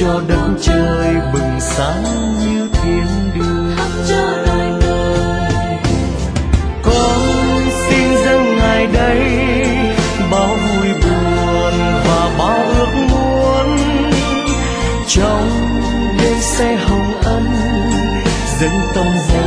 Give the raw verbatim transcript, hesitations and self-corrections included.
cho đất trời bừng sáng như thiên đường. Con xin dâng Ngài đây bao vui buồn và bao ước muốn, trong đêm xe hồng ân dẫn tâm